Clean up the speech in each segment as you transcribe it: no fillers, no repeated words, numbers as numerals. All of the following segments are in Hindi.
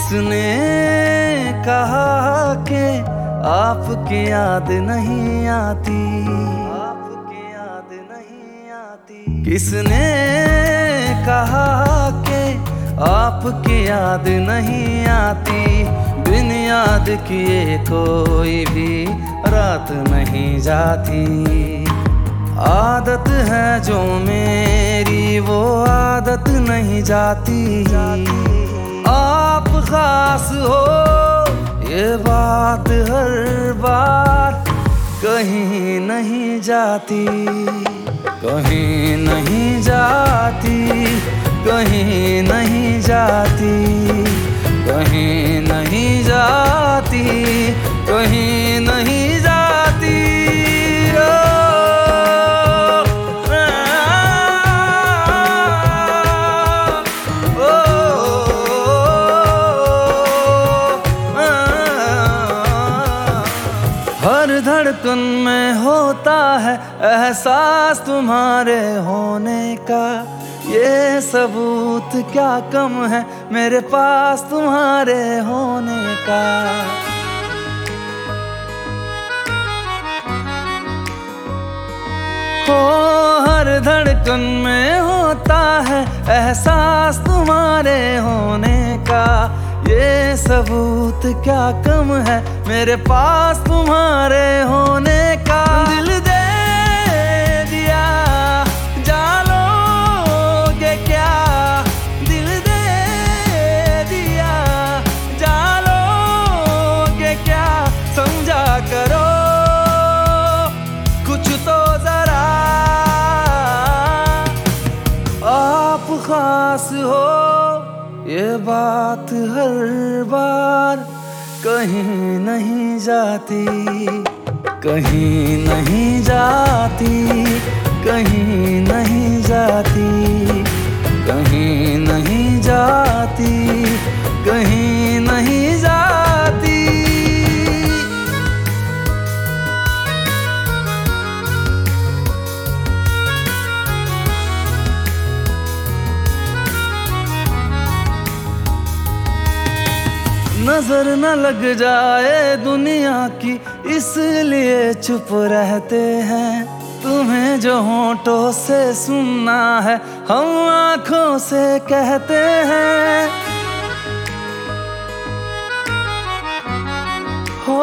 किसने कहा कि आपकी याद नहीं आती, आपकी याद नहीं आती। किसने कहा कि आपकी याद नहीं आती, बिन याद किए कोई भी रात नहीं जाती। आदत है जो मेरी वो आदत नहीं जाती। आप खास हो ये बात हर बार कहीं नहीं जाती, कहीं नहीं जाती, कहीं नहीं जाती, कहीं नहीं जाती, कहीं नहीं जाती। हर धड़कन में होता है एहसास तुम्हारे होने का, ये सबूत क्या कम है मेरे पास तुम्हारे होने का। हो हर धड़कन में होता है एहसास तुम्हारे होने का, ये सबूत क्या कम है मेरे पास तुम्हारे होने का। दिल दे दिया जालोगे क्या, दिल दे दिया जालोगे क्या, समझा करो कुछ तो जरा। आप खास हो ये बात हर बार कहीं नहीं जाती, कहीं नहीं जाती, कहीं नहीं जाती, कहीं नहीं जाती, कहीं नहीं जाती। नजर न लग जाए दुनिया की इसलिए चुप रहते हैं, तुम्हें जो होठों से सुनना है हम आँखों से कहते हैं। हो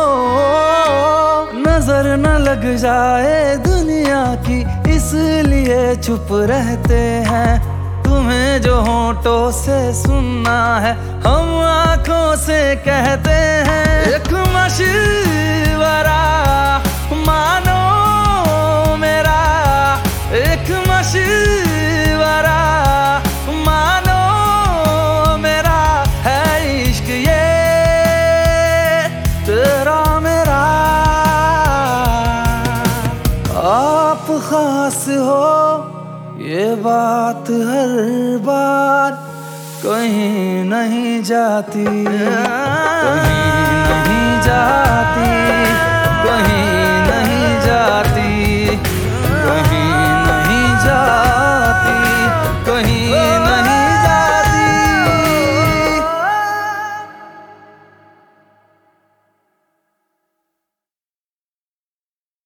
नजर न लग जाए दुनिया की इसलिए चुप रहते हैं, तुम्हें जो होठों से सुनना है हम आँखों से कहते हैं। एक मशवरा मानो मेरा, एक मशवरा मानो मेरा, है इश्क ये तेरा मेरा। आप खास हो ये बात हर बार कहीं नहीं जाती, कहीं नहीं जाती, कहीं नहीं जाती, कहीं